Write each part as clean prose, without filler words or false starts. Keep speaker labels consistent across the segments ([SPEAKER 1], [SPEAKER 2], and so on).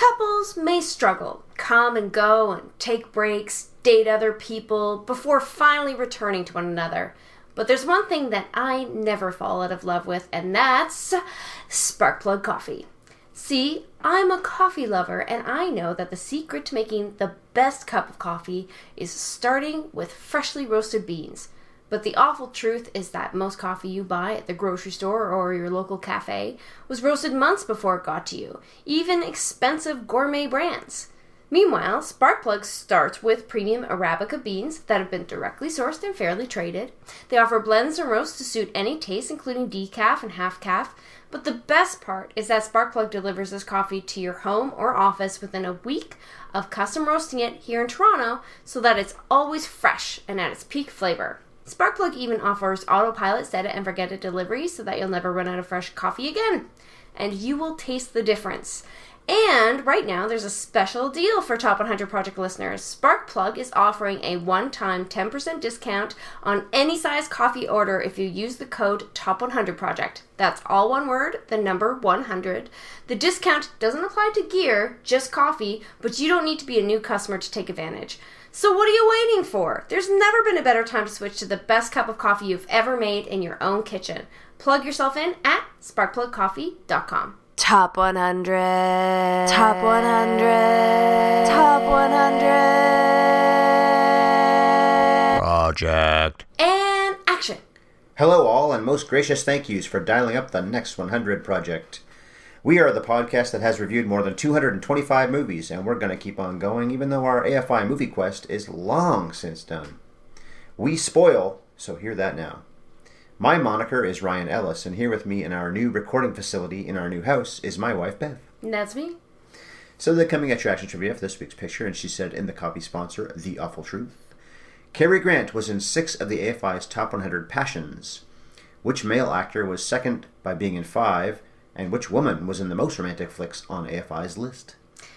[SPEAKER 1] Couples may struggle, come and go and take breaks, date other people, before finally returning to one another. But there's one thing that I never fall out of love with, and that's Sparkplug coffee. See, I'm a coffee lover, and I know that the secret to making the best cup of coffee is starting with freshly roasted beans. But the awful truth is that most coffee you buy at the grocery store or your local cafe was roasted months before it got to you, even expensive gourmet brands. Meanwhile, Sparkplug starts with premium Arabica beans that have been directly sourced and fairly traded. They offer blends and roasts to suit any taste, including decaf and half-calf. But the best part is that Sparkplug delivers this coffee to your home or office within a week of custom roasting it here in Toronto so that it's always fresh and at its peak flavor. Sparkplug even offers autopilot set it and forget it delivery so that you'll never run out of fresh coffee again. And you will taste the difference. And right now, there's a special deal for Top 100 Project listeners. Sparkplug is offering a one-time 10% discount on any size coffee order if you use the code TOP100PROJECT. That's all one word, the number 100. The discount doesn't apply to gear, just coffee, but you don't need to be a new customer to take advantage. So what are you waiting for? There's never been a better time to switch to the best cup of coffee you've ever made in your own kitchen. Plug yourself in at sparkplugcoffee.com.
[SPEAKER 2] Top 100. Top 100. Top 100.
[SPEAKER 3] Project.
[SPEAKER 1] And action.
[SPEAKER 4] Hello all, and most gracious thank yous for dialing up the Next 100 Project. We are the podcast that has reviewed more than 225 movies, and we're going to keep on going even though our AFI movie quest is long since done. We spoil, so hear that now. My moniker is Ryan Ellis, and here with me in our new recording facility in our new house is my wife, Bev.
[SPEAKER 1] That's me.
[SPEAKER 4] So the coming attraction trivia for this week's picture, and she said in the copy sponsor, The Awful Truth. Cary Grant was in 6 of the AFI's Top 100 Passions. Which male actor was second by being in 5, and which woman was in the most romantic flicks on AFI's list?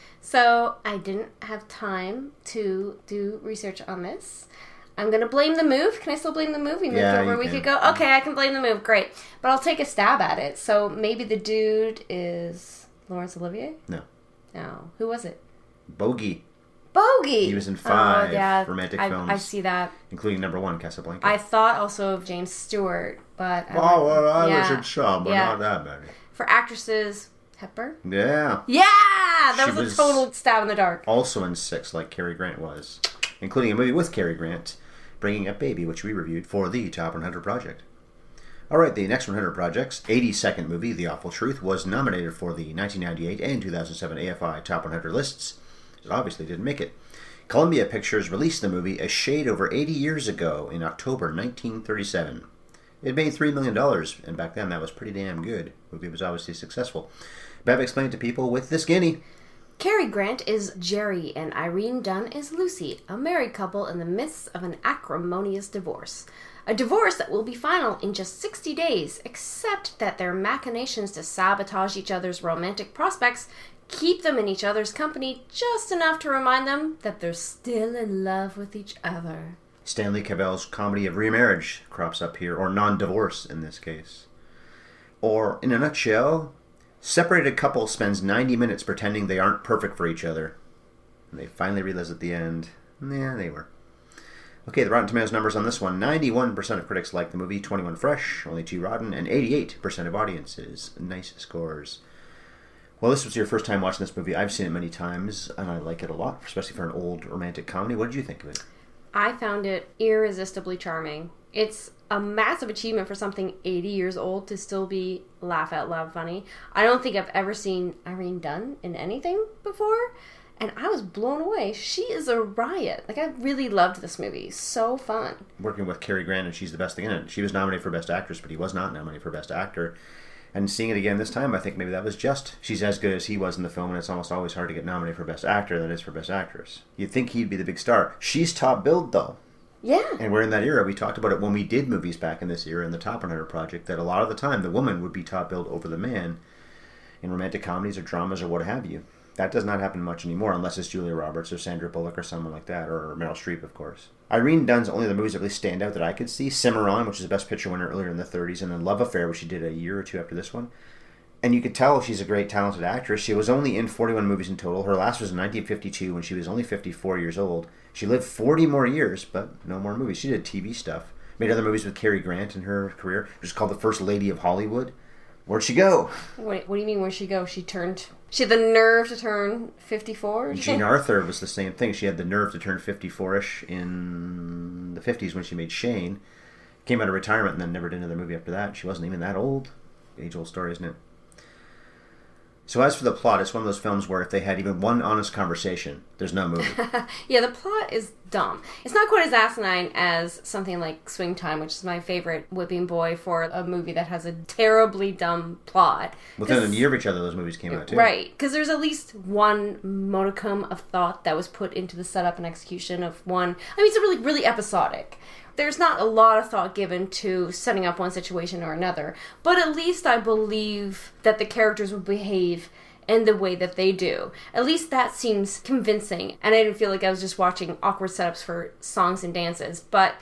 [SPEAKER 1] So I didn't have time to do research on this. I'm going to blame the move. Can I still blame the move? We moved over a week ago? Okay, I can blame the move. Great. But I'll take a stab at it. So maybe the dude is Laurence Olivier?
[SPEAKER 4] No.
[SPEAKER 1] No. Who was it?
[SPEAKER 4] Bogey.
[SPEAKER 1] Bogey!
[SPEAKER 4] He was in 5 romantic films.
[SPEAKER 1] I see that.
[SPEAKER 4] Including number 1, Casablanca.
[SPEAKER 1] I thought also of James Stewart, but...
[SPEAKER 4] I was in some, but not that many.
[SPEAKER 1] For actresses, Hepburn?
[SPEAKER 4] Yeah.
[SPEAKER 1] Yeah! That was a total stab in the dark.
[SPEAKER 4] Also in 6, like Cary Grant was. Including a movie with Cary Grant, Bringing Up Baby, which we reviewed for the Top 100 Project. Alright, the Next 100 Project's 82nd movie, The Awful Truth, was nominated for the 1998 and 2007 AFI Top 100 lists. It obviously didn't make it. Columbia Pictures released the movie a shade over 80 years ago in October 1937. It made $3 million, and back then that was pretty damn good. The movie was obviously successful. Bev explained to people with this guinea.
[SPEAKER 1] Cary Grant is Jerry and Irene Dunn is Lucy, a married couple in the midst of an acrimonious divorce. A divorce that will be final in just 60 days, except that their machinations to sabotage each other's romantic prospects keep them in each other's company just enough to remind them that they're still in love with each other.
[SPEAKER 4] Stanley Cavell's comedy of remarriage crops up here, or non-divorce in this case. Or, in a nutshell, separated couple spends 90 minutes pretending they aren't perfect for each other. And they finally realize at the end, yeah, they were. Okay, the Rotten Tomatoes numbers on this one. 91% of critics like the movie, 21 fresh, only 2 rotten, and 88% of audiences. Nice scores. Well, this was your first time watching this movie. I've seen it many times, and I like it a lot, especially for an old romantic comedy. What did you think of it?
[SPEAKER 1] I found it irresistibly charming. It's a massive achievement for something 80 years old to still be laugh out loud funny. I don't think I've ever seen Irene Dunn in anything before, and I was blown away. She is a riot. Like, I really loved this movie. So fun.
[SPEAKER 4] Working with Cary Grant, and she's the best thing in it. She was nominated for Best Actress, but he was not nominated for Best Actor. And seeing it again this time, I think maybe that was just. She's as good as he was in the film, and it's almost always hard to get nominated for Best Actor than it is for Best Actress. You'd think he'd be the big star. She's top billed, though.
[SPEAKER 1] Yeah.
[SPEAKER 4] And we're in that era. We talked about it when we did movies back in this era in the Top 100 Project, that a lot of the time the woman would be top billed over the man in romantic comedies or dramas or what have you. That does not happen much anymore unless it's Julia Roberts or Sandra Bullock or someone like that, or Meryl Streep, of course. Irene Dunn's only the movies that really stand out that I could see. Cimarron, which is a Best Picture winner earlier in the 30s, and then Love Affair, which she did a year or two after this one. And you could tell she's a great, talented actress. She was only in 41 movies in total. Her last was in 1952 when she was only 54 years old. She lived 40 more years, but no more movies. She did TV stuff. Made other movies with Cary Grant in her career. She was called the First Lady of Hollywood. Where'd she go?
[SPEAKER 1] What do you mean, where'd she go? She had the nerve to turn 54?
[SPEAKER 4] Jean Arthur was the same thing. She had the nerve to turn 54-ish in the 50s when she made Shane. Came out of retirement and then never did another movie after that. She wasn't even that old. Age-old story, isn't it? So as for the plot, it's one of those films where if they had even one honest conversation, there's no movie.
[SPEAKER 1] Yeah, the plot is dumb. It's not quite as asinine as something like Swing Time, which is my favorite whipping boy for a movie that has a terribly dumb plot.
[SPEAKER 4] Within a year of each other, those movies came out too.
[SPEAKER 1] Right, because there's at least one modicum of thought that was put into the setup and execution of one. I mean, it's really, really episodic. There's not a lot of thought given to setting up one situation or another, but at least I believe that the characters will behave in the way that they do. At least that seems convincing, and I didn't feel like I was just watching awkward setups for songs and dances, but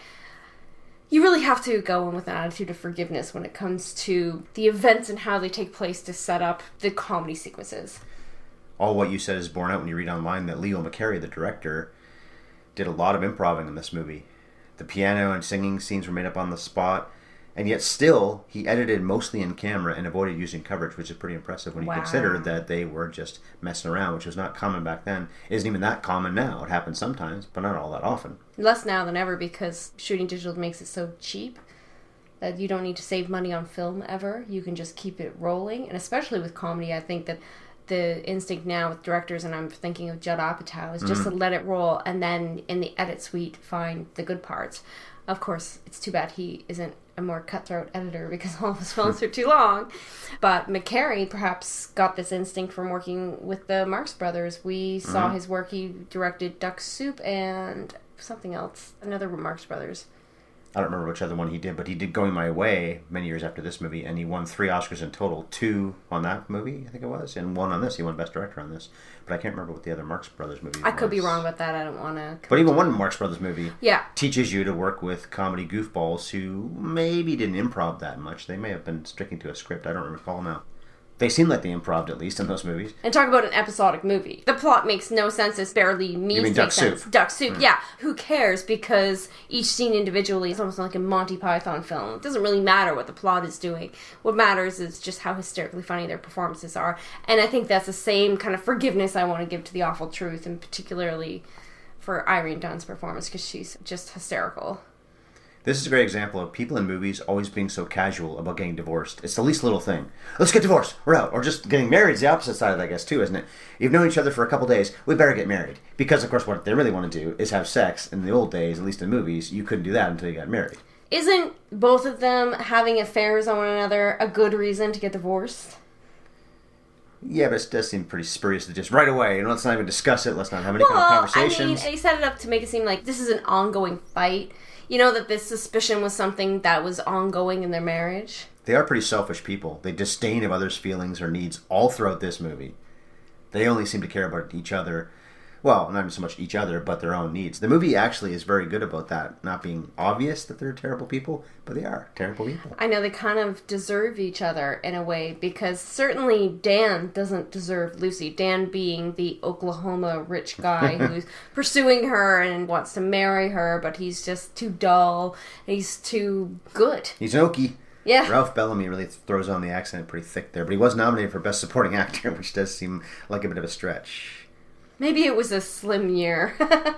[SPEAKER 1] you really have to go in with an attitude of forgiveness when it comes to the events and how they take place to set up the comedy sequences.
[SPEAKER 4] All what you said is borne out when you read online that Leo McCarey, the director, did a lot of improv in this movie. The piano and singing scenes were made up on the spot, and yet still, he edited mostly in camera and avoided using coverage, which is pretty impressive when you consider that they were just messing around, which was not common back then. It isn't even that common now. It happens sometimes, but not all that often.
[SPEAKER 1] Less now than ever because shooting digital makes it so cheap that you don't need to save money on film ever. You can just keep it rolling, and especially with comedy, I think that the instinct now with directors, and I'm thinking of Judd Apatow, is just to let it roll and then in the edit suite find the good parts. Of course, it's too bad he isn't a more cutthroat editor because all of his films are too long. But McCarey perhaps got this instinct from working with the Marx Brothers. We saw his work. He directed Duck Soup and something else, another Marx Brothers.
[SPEAKER 4] I don't remember which other one he did, but he did Going My Way many years after this movie, and he won 3 Oscars in total. 2 on that movie, I think it was, and 1 on this. He won Best Director on this. But I can't remember what the other Marx Brothers movie was.
[SPEAKER 1] I could be wrong about that. I don't want to...
[SPEAKER 4] But even one Marx Brothers movie
[SPEAKER 1] yeah.
[SPEAKER 4] teaches you to work with comedy goofballs who maybe didn't improv that much. They may have been sticking to a script. I don't recall now. They seem like they improved, at least, in those movies.
[SPEAKER 1] And talk about an episodic movie. The plot makes no sense. It's barely means to make sense. Duck Soup, yeah. Who cares? Because each scene individually is almost like a Monty Python film. It doesn't really matter what the plot is doing. What matters is just how hysterically funny their performances are. And I think that's the same kind of forgiveness I want to give to The Awful Truth, and particularly for Irene Dunn's performance, because she's just hysterical.
[SPEAKER 4] This is a great example of people in movies always being so casual about getting divorced. It's the least little thing. Let's get divorced. We're out. Or just getting married is the opposite side of that, I guess, too, isn't it? You've known each other for a couple days. We better get married. Because, of course, what they really want to do is have sex. In the old days, at least in movies, you couldn't do that until you got married.
[SPEAKER 1] Isn't both of them having affairs on one another a good reason to get divorced?
[SPEAKER 4] Yeah, but it does seem pretty spurious to just right away, let's not even discuss it. Let's not have any kind of conversations.
[SPEAKER 1] I mean, they set it up to make it seem like this is an ongoing fight. You know, that this suspicion was something that was ongoing in their marriage.
[SPEAKER 4] They are pretty selfish people. They disdain of others' feelings or needs all throughout this movie. They only seem to care about each other. Well, not even so much each other, but their own needs. The movie actually is very good about that, not being obvious that they're terrible people, but they are terrible people.
[SPEAKER 1] I know, they kind of deserve each other in a way, because certainly Dan doesn't deserve Lucy. Dan being the Oklahoma rich guy who's pursuing her and wants to marry her, but he's just too dull. He's too good.
[SPEAKER 4] He's an Okie.
[SPEAKER 1] Yeah.
[SPEAKER 4] Ralph Bellamy really throws on the accent pretty thick there, but he was nominated for Best Supporting Actor, which does seem like a bit of a stretch.
[SPEAKER 1] Maybe it was a slim year.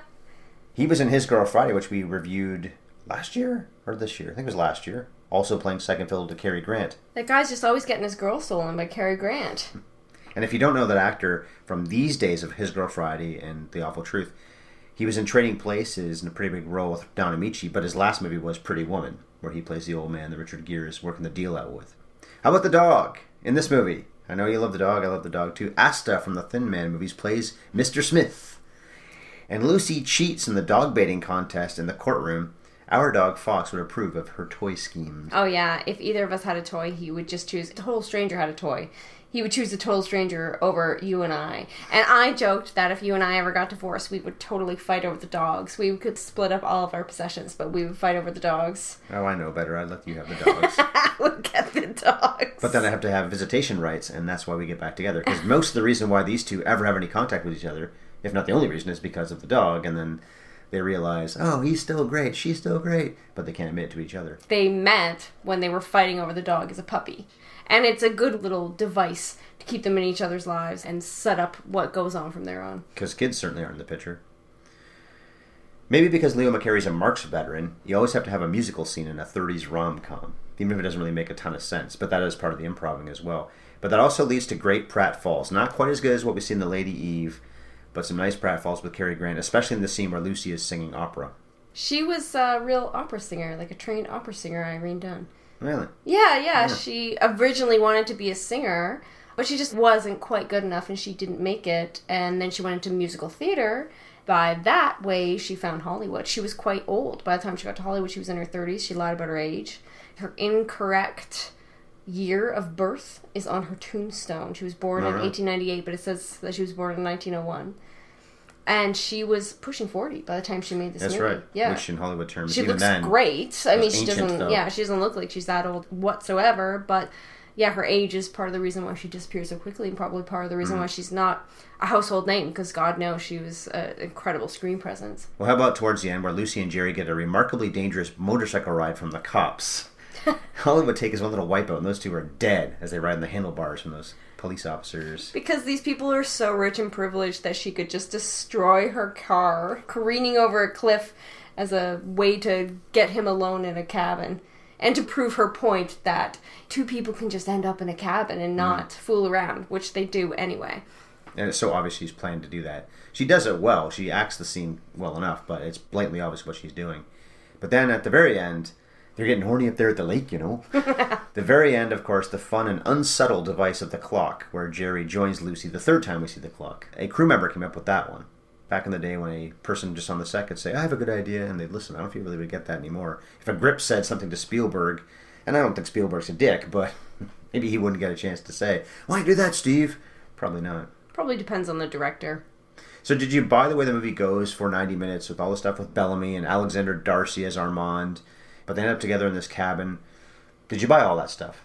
[SPEAKER 4] He was in His Girl Friday, which we reviewed last year or this year. I think it was last year. Also playing second fiddle to Cary Grant.
[SPEAKER 1] That guy's just always getting his girl stolen by Cary Grant.
[SPEAKER 4] And if you don't know that actor from these days of His Girl Friday and The Awful Truth, he was in Trading Places in a pretty big role with Don Amici, but his last movie was Pretty Woman, where he plays the old man that Richard Gere is working the deal out with. How about the dog in this movie? I know you love the dog. I love the dog, too. Asta from the Thin Man movies plays Mr. Smith. And Lucy cheats in the dog baiting contest in the courtroom. Our dog, Fox, would approve of her toy schemes.
[SPEAKER 1] Oh, yeah. If either of us had a toy, he would just choose. A total stranger had a toy. he would choose a total stranger over you and I. And I joked that if you and I ever got divorced, we would totally fight over the dogs. We could split up all of our possessions, but we would fight over the dogs.
[SPEAKER 4] Oh, I know better. I'd let you have the dogs.
[SPEAKER 1] I would get the dogs.
[SPEAKER 4] But then I have to have visitation rights, and that's why we get back together. Because most of the reason why these two ever have any contact with each other, if not the only reason, is because of the dog. And then they realize, oh, he's still great, she's still great. But they can't admit it to each other.
[SPEAKER 1] They met when they were fighting over the dog as a puppy. And it's a good little device to keep them in each other's lives and set up what goes on from there on.
[SPEAKER 4] Because kids certainly aren't in the picture. Maybe because Leo McCarey's a Marx veteran, you always have to have a musical scene in a 30s rom-com. Even if it doesn't really make a ton of sense. But that is part of the improvising as well. But that also leads to great pratfalls. Not quite as good as what we see in The Lady Eve, but some nice pratfalls with Cary Grant, especially in the scene where Lucy is singing opera.
[SPEAKER 1] She was a real opera singer, like a trained opera singer, Irene Dunne.
[SPEAKER 4] Really?
[SPEAKER 1] Yeah. She originally wanted to be a singer, but she just wasn't quite good enough and she didn't make it. And then she went into musical theater. By that way, she found Hollywood. She was quite old. By the time she got to Hollywood, she was in her 30s. She lied about her age. Her incorrect year of birth is on her tombstone. She was born in 1898, but it says that she was born in 1901. And she was pushing 40 by the time she made this movie.
[SPEAKER 4] That's right.
[SPEAKER 1] Yeah.
[SPEAKER 4] Which in Hollywood terms,
[SPEAKER 1] she
[SPEAKER 4] even
[SPEAKER 1] looks
[SPEAKER 4] then,
[SPEAKER 1] great. I mean, she
[SPEAKER 4] ancient,
[SPEAKER 1] doesn't.
[SPEAKER 4] though.
[SPEAKER 1] Yeah, she doesn't look like she's that old whatsoever. But yeah, her age is part of the reason why she disappears so quickly, and probably part of the reason why she's not a household name. Because God knows she was an incredible screen presence.
[SPEAKER 4] Well, how about towards the end, where Lucy and Jerry get a remarkably dangerous motorcycle ride from the cops? Hollywood take his one little wipeout, and those two are dead as they ride in the handlebars from those police officers.
[SPEAKER 1] Because these people are so rich and privileged that she could just destroy her car, careening over a cliff as a way to get him alone in a cabin. And to prove her point that two people can just end up in a cabin and not fool around, which they do anyway.
[SPEAKER 4] And it's so obvious she's planning to do that. She does it well. She acts the scene well enough, but it's blatantly obvious what she's doing. But then at the very end, they're getting horny up there at the lake, you know. The very end, of course, the fun and unsubtle device of the clock, where Jerry joins Lucy the third time we see the clock. A crew member came up with that one. Back in the day when a person just on the set could say, I have a good idea, and they'd listen. I don't know if you really would get that anymore. If a grip said something to Spielberg, and I don't think Spielberg's a dick, but maybe he wouldn't get a chance to say, why do that, Steve? Probably not.
[SPEAKER 1] Probably depends on the director.
[SPEAKER 4] So did you buy the way the movie goes for 90 minutes with all the stuff with Bellamy and Alexander Darcy as Armand, but they end up together in this cabin? Did you buy all that stuff?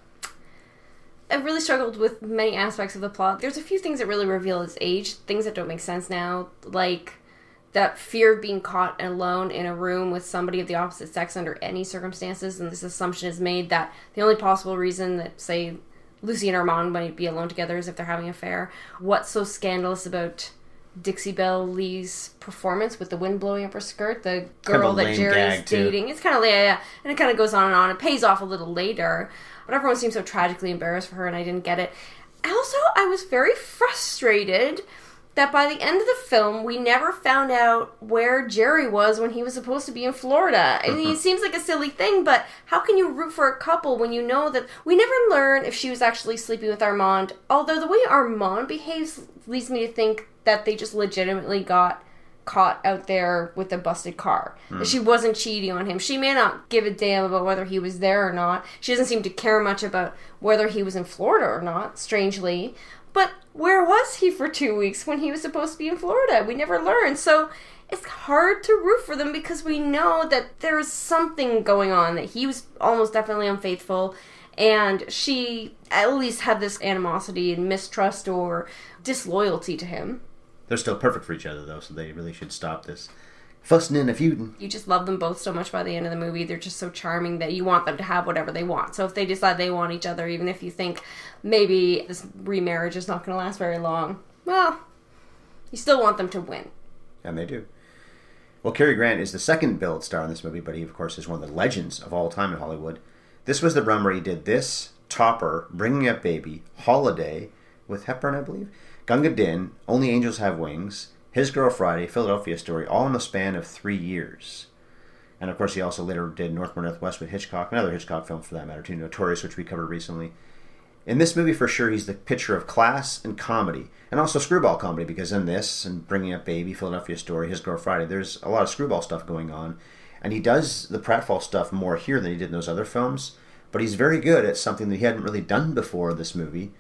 [SPEAKER 1] I really struggled with many aspects of the plot. There's a few things that really reveal his age, things that don't make sense now, like that fear of being caught alone in a room with somebody of the opposite sex under any circumstances, and this assumption is made that the only possible reason that, say, Lucy and Armand might be alone together is if they're having an affair. What's so scandalous about Dixie Belle Lee's performance with the wind blowing up her skirt? The girl that Jerry's dating. It's kind of, yeah. And it kind of goes on and on. It pays off a little later. But everyone seems so tragically embarrassed for her, and I didn't get it. Also, I was very frustrated that by the end of the film, we never found out where Jerry was when he was supposed to be in Florida. I mean, it seems like a silly thing, but how can you root for a couple when you know that... We never learn if she was actually sleeping with Armand, although the way Armand behaves leads me to think that they just legitimately got caught out there with a busted car. That she wasn't cheating on him. She may not give a damn about whether he was there or not. She doesn't seem to care much about whether he was in Florida or not, strangely. But where was he for 2 weeks when he was supposed to be in Florida? We never learned. So it's hard to root for them because we know that there's something going on, that he was almost definitely unfaithful, and she at least had this animosity and mistrust or disloyalty to him.
[SPEAKER 4] They're still perfect for each other, though, so they really should stop this fussing and a feuding.
[SPEAKER 1] You just love them both so much by the end of the movie. They're just so charming that you want them to have whatever they want. So if they decide they want each other, even if you think maybe this remarriage is not going to last very long, well, you still want them to win.
[SPEAKER 4] And they do. Well, Cary Grant is the second billed star in this movie, but he, of course, is one of the legends of all time in Hollywood. This was the run where he did this, Topper, Bringing Up Baby, Holiday, with Hepburn, I believe, Gunga Din, Only Angels Have Wings, His Girl Friday, Philadelphia Story, all in the span of 3 years. And of course he also later did North by Northwest with Hitchcock, and other Hitchcock films for that matter too, Notorious, which we covered recently. In this movie, for sure, he's the picture of class and comedy, and also screwball comedy, because in this, and Bringing Up Baby, Philadelphia Story, His Girl Friday, there's a lot of screwball stuff going on. And he does the pratfall stuff more here than he did in those other films, but he's very good at something that he hadn't really done before this movie.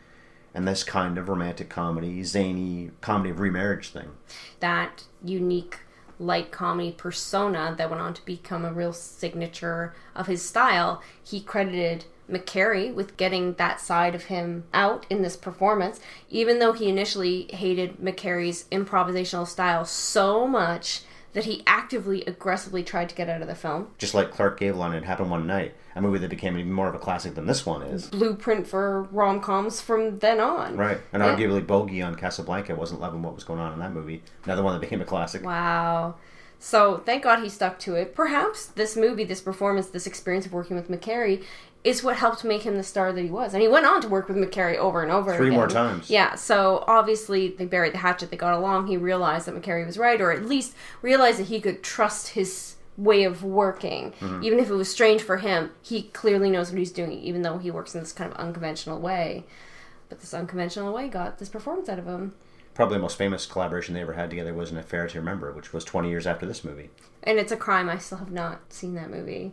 [SPEAKER 4] and this kind of romantic comedy, zany comedy of remarriage thing.
[SPEAKER 1] That unique light comedy persona that went on to become a real signature of his style, he credited McCary with getting that side of him out in this performance, even though he initially hated McCary's improvisational style so much that he actively, aggressively tried to get out of the film.
[SPEAKER 4] Just like Clark Gable on It Happened One Night, a movie that became even more of a classic than this one is.
[SPEAKER 1] Blueprint for rom-coms from then on.
[SPEAKER 4] Right, and arguably Bogey on Casablanca wasn't loving what was going on in that movie. Another one that became a classic.
[SPEAKER 1] Wow. So, thank God he stuck to it. Perhaps this movie, this performance, this experience of working with McCary is what helped make him the star that he was. And he went on to work with McCary over and over again.
[SPEAKER 4] 3 more times.
[SPEAKER 1] Yeah, so obviously they buried the hatchet, they got along, he realized that McCary was right, or at least realized that he could trust his way of working. Mm-hmm. Even if it was strange for him, he clearly knows what he's doing, even though he works in this kind of unconventional way. But this unconventional way got this performance out of him.
[SPEAKER 4] Probably the most famous collaboration they ever had together was An Affair to Remember, which was 20 years after this movie.
[SPEAKER 1] And it's a crime I still have not seen that movie.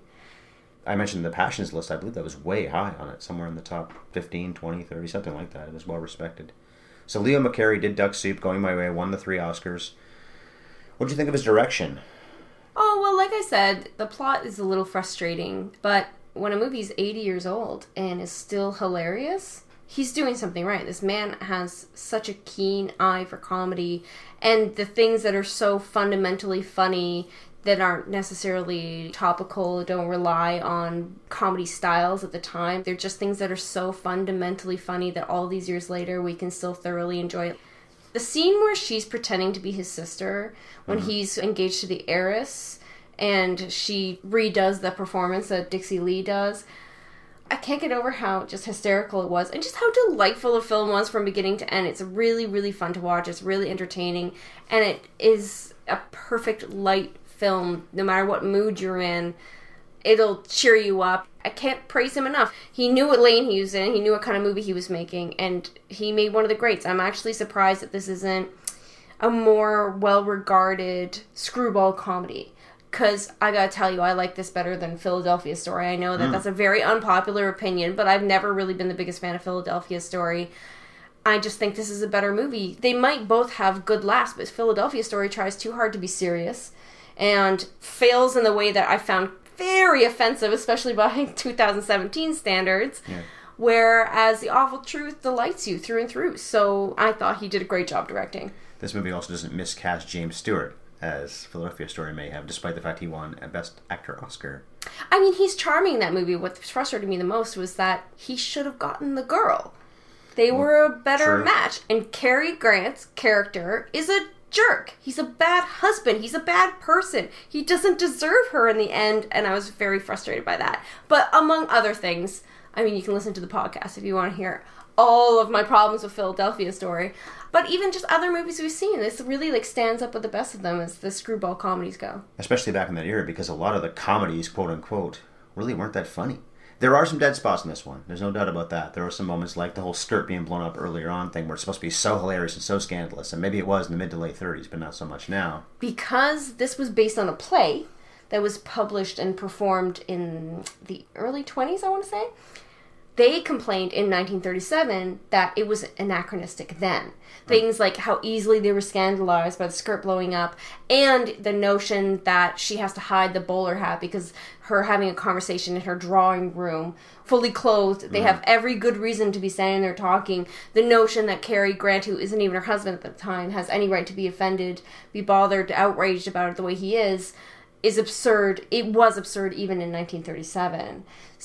[SPEAKER 4] I mentioned the Passions list. I believe that was way high on it, somewhere in the top 15, 20, 30, something like that. It was well respected. So Leo McCary did Duck Soup, Going My Way, won the 3 Oscars. What did you think of his direction?
[SPEAKER 1] Oh, well, like I said, the plot is a little frustrating, but when a movie's 80 years old and is still hilarious, he's doing something right. This man has such a keen eye for comedy, and the things that are so fundamentally funny that aren't necessarily topical, don't rely on comedy styles at the time. They're just things that are so fundamentally funny that all these years later we can still thoroughly enjoy it. The scene where she's pretending to be his sister, when he's engaged to the heiress, and she redoes the performance that Dixie Lee does, I can't get over how just hysterical it was, and just how delightful the film was from beginning to end. It's really, really fun to watch. It's really entertaining, and it is a perfect light film. No matter what mood you're in, it'll cheer you up. I can't praise him enough. He knew what lane he was in. He knew what kind of movie he was making, and he made one of the greats. I'm actually surprised that this isn't a more well-regarded screwball comedy, because I gotta tell you, I like this better than Philadelphia Story. I know that that's a very unpopular opinion, but I've never really been the biggest fan of Philadelphia Story. I just think this is a better movie. They might both have good laughs, but Philadelphia Story tries too hard to be serious and fails in the way that I found very offensive, especially by 2017 standards, whereas The Awful Truth delights you through and through. So I thought he did a great job directing.
[SPEAKER 4] This movie also doesn't miscast James Stewart, as Philadelphia Story may have, despite the fact he won a Best Actor Oscar.
[SPEAKER 1] I mean, he's charming in that movie. What frustrated me the most was that he should have gotten the girl. They were a better match. And Cary Grant's character is a jerk. He's a bad husband. He's a bad person. He doesn't deserve her in the end, and I was very frustrated by that. But among other things, I mean, you can listen to the podcast if you want to hear all of my problems with Philadelphia Story. But even just other movies we've seen, this really stands up with the best of them as the screwball comedies go. Especially
[SPEAKER 4] back in that era, because a lot of the comedies, quote unquote, really weren't that funny. There are some dead spots in this one. There's no doubt about that. There are some moments like the whole skirt being blown up earlier on thing where it's supposed to be so hilarious and so scandalous. And maybe it was in the mid to late 30s, but not so much now.
[SPEAKER 1] Because this was based on a play that was published and performed in the early 20s, I want to say. They complained in 1937 that it was anachronistic then. Things like how easily they were scandalized by the skirt blowing up, and the notion that she has to hide the bowler hat because her having a conversation in her drawing room, fully clothed, they have every good reason to be standing there talking. The notion that Cary Grant, who isn't even her husband at the time, has any right to be offended, be bothered, outraged about it the way he is absurd. It was absurd even in 1937.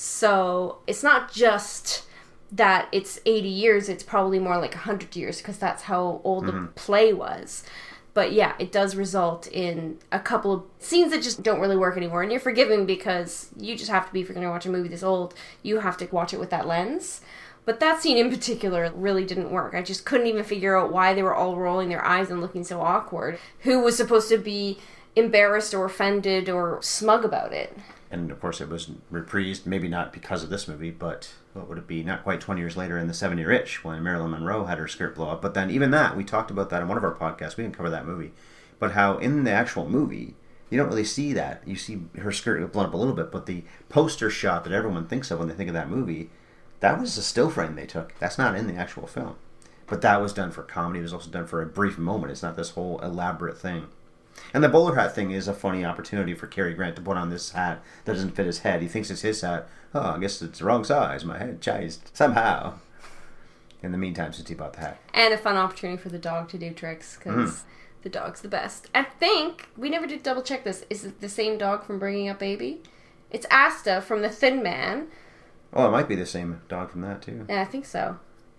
[SPEAKER 1] So it's not just that it's 80 years, it's probably more like 100 years, because that's how old the play was. But yeah, it does result in a couple of scenes that just don't really work anymore. And you're forgiven because you just have to be, if you're going to watch a movie this old, you have to watch it with that lens. But that scene in particular really didn't work. I just couldn't even figure out why they were all rolling their eyes and looking so awkward. Who was supposed to be embarrassed or offended or smug about it?
[SPEAKER 4] And of course it was reprised, maybe not because of this movie, but what would it be, not quite 20 years later in The 7-Year Itch, when Marilyn Monroe had her skirt blow up. But then even that, we talked about that in one of our podcasts, we didn't cover that movie, but how in the actual movie, you don't really see that. You see her skirt blown up a little bit, but the poster shot that everyone thinks of when they think of that movie, That was a still frame they took. That's not in the actual film. But that was done for comedy. It was also done for a brief moment. It's not this whole elaborate thing. And the bowler hat thing is a funny opportunity for Cary Grant to put on this hat that doesn't fit his head. He thinks it's his hat. Oh, I guess it's the wrong size. My head changed somehow. In the meantime, since he bought the hat.
[SPEAKER 1] And a fun opportunity for the dog to do tricks, because the dog's the best. I think, we never did double check this, is it the same dog from Bringing Up Baby? It's Asta from The Thin Man.
[SPEAKER 4] Oh, it might be the same dog from that, too.
[SPEAKER 1] Yeah, I think so.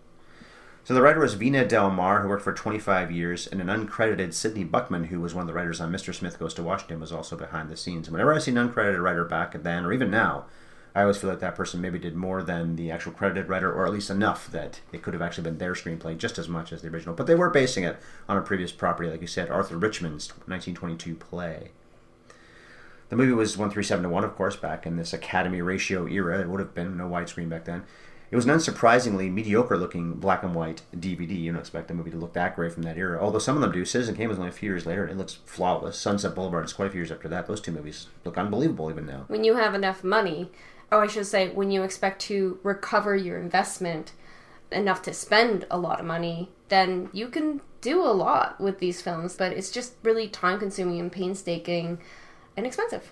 [SPEAKER 4] So the writer was Vina Del Mar, who worked for 25 years, and an uncredited Sidney Buckman, who was one of the writers on Mr. Smith Goes to Washington, was also behind the scenes. Whenever I see an uncredited writer back then, or even now, I always feel like that person maybe did more than the actual credited writer, or at least enough that it could have actually been their screenplay just as much as the original. But they were basing it on a previous property, like you said, Arthur Richmond's 1922 play. The movie was 137-1, of course, back in this Academy ratio era. It would have been no widescreen back then. It was an unsurprisingly mediocre-looking black and white DVD. You don't expect a movie to look that great from that era, although some of them do. Citizen Kane was only a few years later, and it looks flawless. Sunset Boulevard is quite a few years after that. Those two movies look unbelievable even now.
[SPEAKER 1] When you have enough money, or I should say, when you expect to recover your investment enough to spend a lot of money, then you can do a lot with these films, but it's just really time-consuming and painstaking and expensive.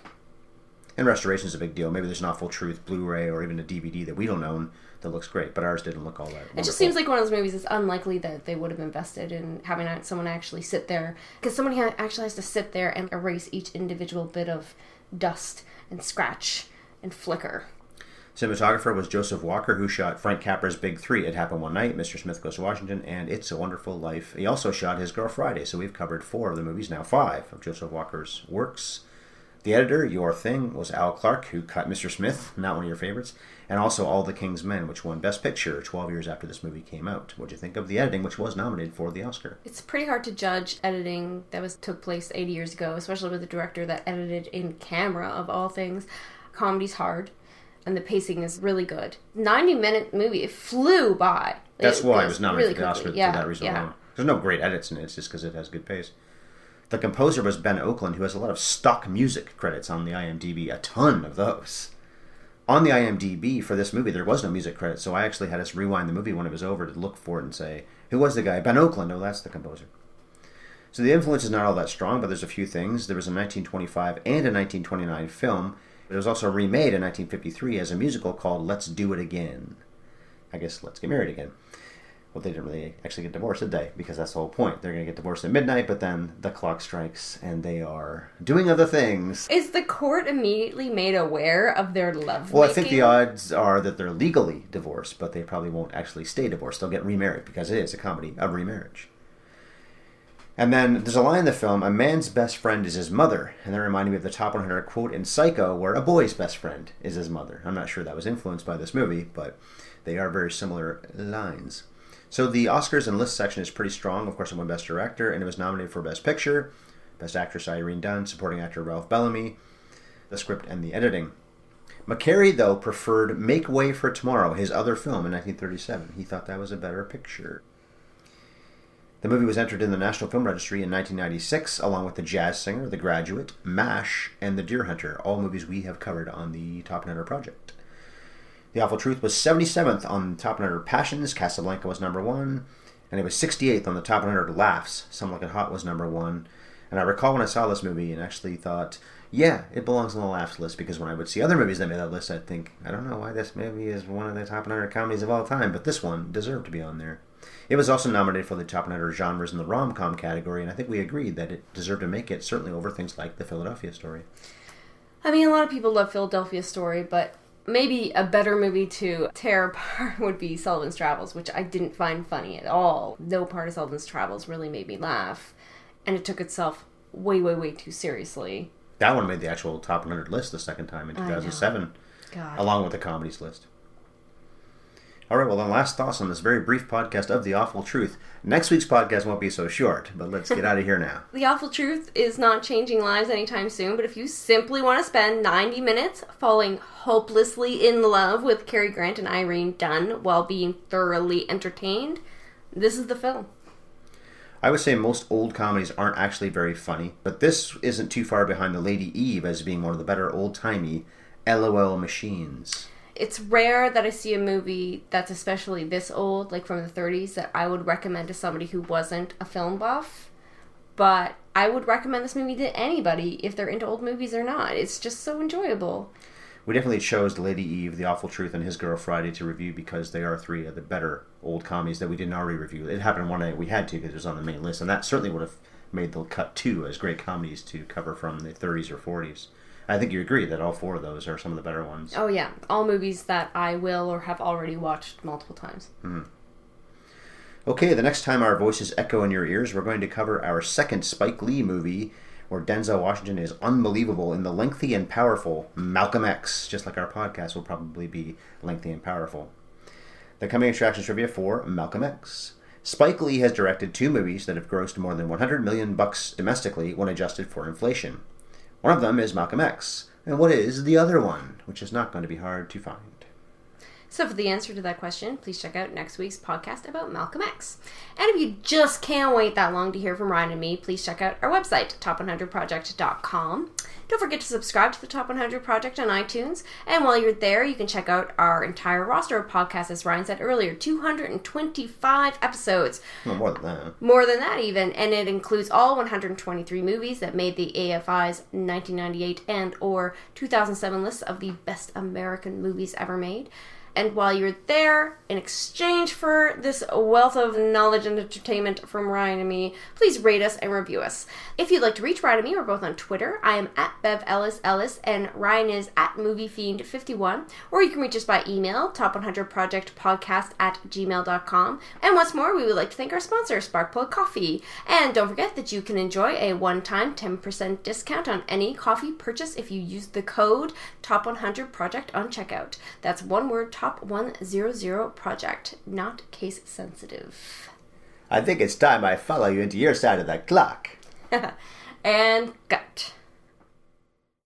[SPEAKER 4] And restoration is a big deal. Maybe there's an Awful Truth Blu-ray or even a DVD that we don't own that looks great, but ours didn't look all that wonderful.
[SPEAKER 1] It just seems like one of those movies. It's unlikely that they would have invested in having someone actually sit there, because somebody actually has to sit there and erase each individual bit of dust and scratch and flicker.
[SPEAKER 4] Cinematographer was Joseph Walker, who shot Frank Capra's Big Three, It Happened One Night, Mr. Smith Goes to Washington, and It's a Wonderful Life. He also shot His Girl Friday, so we've covered 4 of the movies, now 5, of Joseph Walker's works. The editor, Your Thing, was Al Clark, who cut Mr. Smith, not one of your favorites, and also All the King's Men, which won Best Picture 12 years after this movie came out. What'd you think of the editing, which was nominated for the Oscar?
[SPEAKER 1] It's pretty hard to judge editing that took place 80 years ago, especially with a director that edited in camera, of all things. Comedy's hard, and the pacing is really good. 90-minute movie, it flew by.
[SPEAKER 4] That's why it was nominated
[SPEAKER 1] really
[SPEAKER 4] for the Oscar
[SPEAKER 1] quickly.
[SPEAKER 4] for that reason alone. There's no great edits in it, it's just because it has good pace. The composer was Ben Oakland, who has a lot of stock music credits on the IMDb, a ton of those. On the IMDb for this movie, there was no music credit, so I actually had to rewind the movie when it was over to look for it and say, who was the guy? Ben Oakland. Oh, that's the composer. So the influence is not all that strong, but there's a few things. There was a 1925 and a 1929 film. It was also remade in 1953 as a musical called Let's Do It Again. I guess Let's Get Married Again. Well, they didn't really actually get divorced, did they? Because that's the whole point. They're going to get divorced at midnight, but then the clock strikes and they are doing other things.
[SPEAKER 1] Is the court immediately made aware of their lovemaking?
[SPEAKER 4] Well, I think the odds are that they're legally divorced, but they probably won't actually stay divorced. They'll get remarried because it is a comedy of remarriage. And then there's a line in the film, a man's best friend is his mother. And that reminded me of the top 100 quote in Psycho, where a boy's best friend is his mother. I'm not sure that was influenced by this movie, but they are very similar lines. So the Oscars and list section is pretty strong. Of course, it won Best Director, and it was nominated for Best Picture, Best Actress Irene Dunne, Supporting Actor Ralph Bellamy, the script and the editing. McCary, though, preferred Make Way for Tomorrow, his other film in 1937. He thought that was a better picture. The movie was entered in the National Film Registry in 1996, along with The Jazz Singer, The Graduate, MASH, and The Deer Hunter, all movies we have covered on the Top 100 Project. The Awful Truth was 77th on the Top 100 Passions, Casablanca was number 1, and it was 68th on the Top 100 Laughs, Some Like It Hot was number 1. And I recall when I saw this movie and actually thought, yeah, it belongs on the Laughs list, because when I would see other movies that made that list, I'd think, I don't know why this movie is one of the top 100 comedies of all time, but this one deserved to be on there. It was also nominated for the top 100 genres in the rom-com category, and I think we agreed that it deserved to make it, certainly over things like The Philadelphia Story.
[SPEAKER 1] I mean, a lot of people love Philadelphia Story, but maybe a better movie to tear apart would be Sullivan's Travels, which I didn't find funny at all. No part of Sullivan's Travels really made me laugh, and it took itself way, way, way too seriously.
[SPEAKER 4] That one made the actual top 100 list the second time in 2007, along with the comedies list. All right, well, then last thoughts on this very brief podcast of The Awful Truth. Next week's podcast won't be so short, but let's get out of here now.
[SPEAKER 1] The Awful Truth is not changing lives anytime soon, but if you simply want to spend 90 minutes falling hopelessly in love with Cary Grant and Irene Dunne while being thoroughly entertained, this is the film.
[SPEAKER 4] I would say most old comedies aren't actually very funny, but this isn't too far behind The Lady Eve as being one of the better old-timey LOL machines.
[SPEAKER 1] It's rare that I see a movie that's especially this old, like from the 30s, that I would recommend to somebody who wasn't a film buff. But I would recommend this movie to anybody if they're into old movies or not. It's just so enjoyable.
[SPEAKER 4] We definitely chose Lady Eve, The Awful Truth, and His Girl Friday to review because they are three of the better old comedies that we didn't already review. It happened one night we had to because it was on the main list, and that certainly would have made the cut too as great comedies to cover from the 30s or 40s. I think you agree that all four of those are some of the better ones.
[SPEAKER 1] Oh yeah, all movies that I will or have already watched multiple times.
[SPEAKER 4] Mm. Okay, the next time our voices echo in your ears, we're going to cover our second Spike Lee movie, where Denzel Washington is unbelievable in the lengthy and powerful Malcolm X, just like our podcast will probably be lengthy and powerful. The coming attractions trivia for Malcolm X. Spike Lee has directed two movies that have grossed more than $100 million domestically when adjusted for inflation. One of them is Malcolm X. And what is the other one? Which is not going to be hard to find.
[SPEAKER 1] So for the answer to that question, please check out next week's podcast about Malcolm X. And if you just can't wait that long to hear from Ryan and me, please check out our website, top100project.com. Don't forget to subscribe to the Top 100 Project on iTunes. And while you're there, you can check out our entire roster of podcasts, as Ryan said earlier, 225 episodes.
[SPEAKER 4] Well, more than that.
[SPEAKER 1] More than that, even. And it includes all 123 movies that made the AFI's 1998 and or 2007 lists of the best American movies ever made. And while you're there, in exchange for this wealth of knowledge and entertainment from Ryan and me, please rate us and review us. If you'd like to reach Ryan and me, we're both on Twitter. I am at BevEllisEllis, and Ryan is at MovieFiend51. Or you can reach us by email, top100projectpodcast@gmail.com. And once more, we would like to thank our sponsor, Sparkplug Coffee. And don't forget that you can enjoy a one-time 10% discount on any coffee purchase if you use the code TOP100PROJECT on checkout. That's one word, Top100 Project, not case sensitive.
[SPEAKER 4] I think it's time I follow you into your side of the clock.
[SPEAKER 1] And cut.